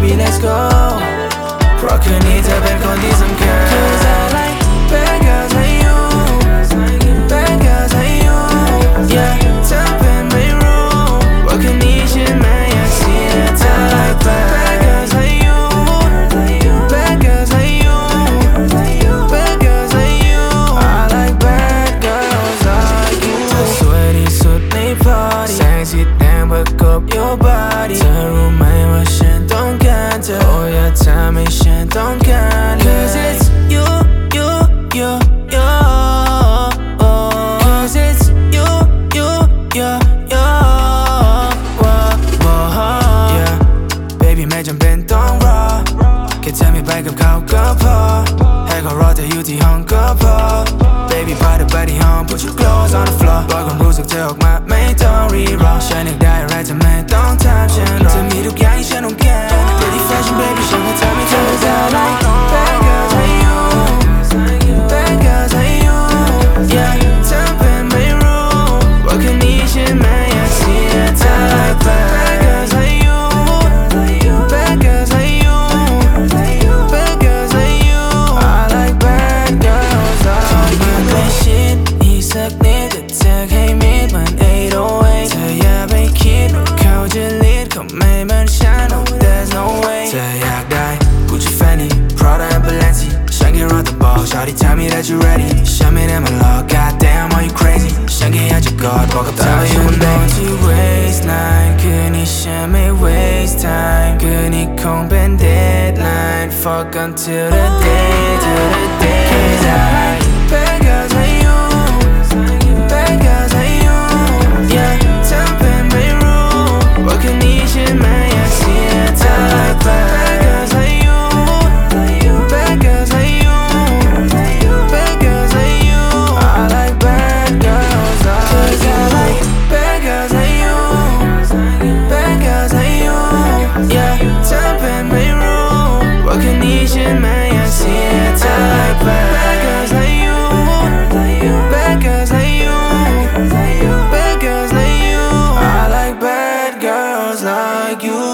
baby let's go เพราะคืนนี้เธอเป็นคนที่สำคัญ Cause I like bad girls like you Bad girls like you Yeah เธอเป็นไม่รู้ว่าคืนนี้ฉันไม่อยากเสียเธอ I like bad girls like you Bad girls like you Bad girls like you I like bad girls like you เธอสวยที่สุดในพาร์ตี้แสงสีแดงประกบ your body เธอรู้ไหมว่าฉันต้องการเธอ Oh อย่าทำให้ฉันต้องการ Cause it's you Cause it's you Yeah Baby ไม่จำเป็นต้องรอแค่เธอไม่ไปกับเขาก็พอให้เขารอเธออยู่ที่ห้องก็พอ Baby พาเธอไปที่ห้อง Put your clothes on the floor ปล่อยความรู้สึกเธอออกมาไม่ต้องรีรอฉันอยากได้อะไรเธอไม่ต้องถามฉันรอเธอมีทุกอย่างที่ฉันต้องการ Pretty fashion baby ฉันก็ทำให้เธอได้ Like bad girls like you Bad girls like you Yeah เธอเป็นไม่รู้ว่าคืนนี้ฉันไม่อยากเสียเธอ Like bad girls like you Bad girls like you Bad girls like you I like bad girls like you ไม่ชิดอีกสักนิดแต่เธอให้มิดมัน808เธออย่าไปคิดว่าเขาจะลีดเขาไม่เหมือนฉัน Oh there's no way เธออยากได้ Gucci Fendi Prada and Balenci ฉันแค่รอเธอบอก Shawty tell me that you ready ฉันไม่ได้มาหลอก God damn are you crazy ฉันแค่อยากจะกอดบอกกับเธอว่าอยู่บนโต๊ะที่ waistline คืนนี้ฉันไม่ waste time คืนนี้คงเป็น deadline Fuck until the day Cause I like bad girls like you Bad girls like you Yeah เธอเป็นไม่รู้ว่าคืนนี้ฉันไม่อยากเสียเธอ Like bad girls like you Bad girls like you Bad girls like you I like bad girls like you I like bad girls like you Bad girls like you Yeah เธอเป็นไม่รู้ว่าคืนนี้ฉันไม่อยากเสียเธอ Like bad girls like you Bad girls like you Bad girls like you I like bad girls like you